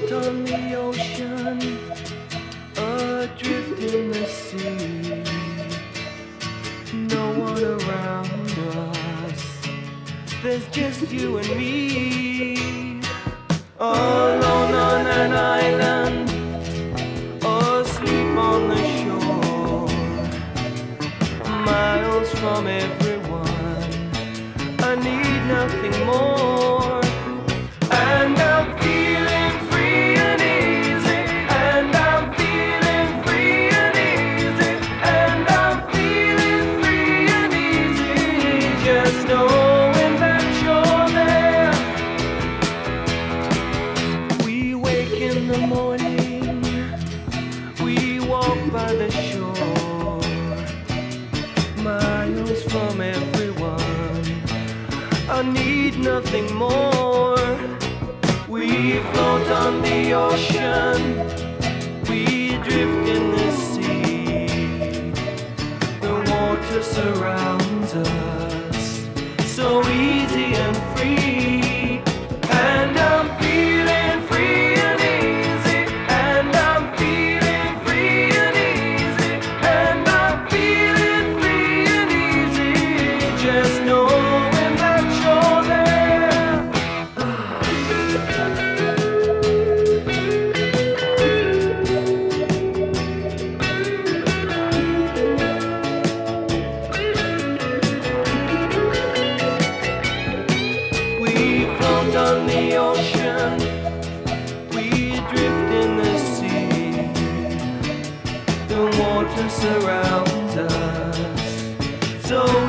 float on the ocean, adrift in the sea. No one around us, there's just you and me. Alone on an island, asleep on the shore, miles from everyone, I need nothing more. And I'm feeling free and easy, and I'm feeling free and easy, and I'm feeling free and easy, just knowing that you're there. We wake in the morning, we walk by the shore, miles from everyone, I need nothing more. We float on the ocean, we drift in the sea. The water surrounds us, so easy and free. And I'm feeling free and easy, and I'm feeling free and easy, and I'm feeling free and easy, just knowing that you're there. We float on the ocean, we drift in the sea. The water surrounds us, so